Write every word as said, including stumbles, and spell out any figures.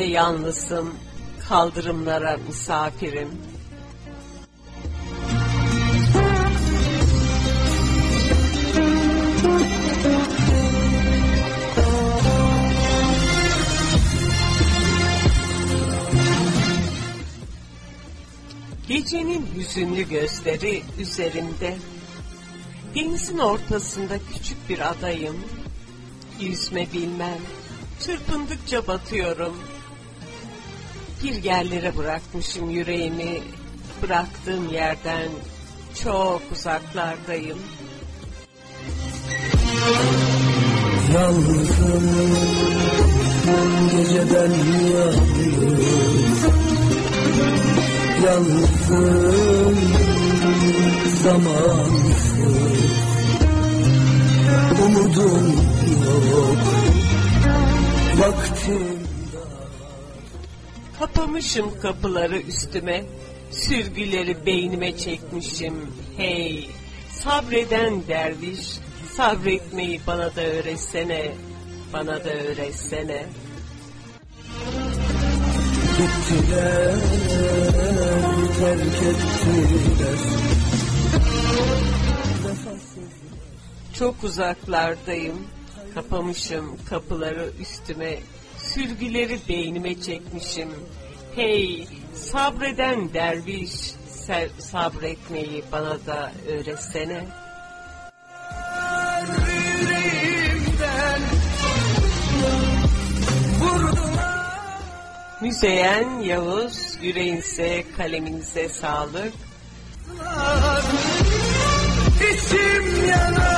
yalnızım, kaldırımlara misafirim. Gecenin hüzünlü gözleri üzerimde. Denizin ortasında küçük bir adayım. Yüzme bilmem, çırpındıkça batıyorum. Bir yerlere bırakmışım yüreğimi, bıraktığım yerden çok uzaklardayım. Yalnızım, geceden yanıyorum. Yalnızım, zamansız, umudum yok, vaktim dar. Kapamışım kapıları üstüme, sürgüleri beynime çekmişim. Hey, sabreden derviş, sabretmeyi bana da öğretsene, bana da öğretsene. Gittiler, terk ettiler. Çok uzaklardayım, kapamışım kapıları üstüme, sürgüleri beynime çekmişim. Hey, sabreden derviş, sabretmeyi bana da öğretsene. Müzeyyen Yavuz, yüreğinize, kaleminize sağlık. İçim yanar.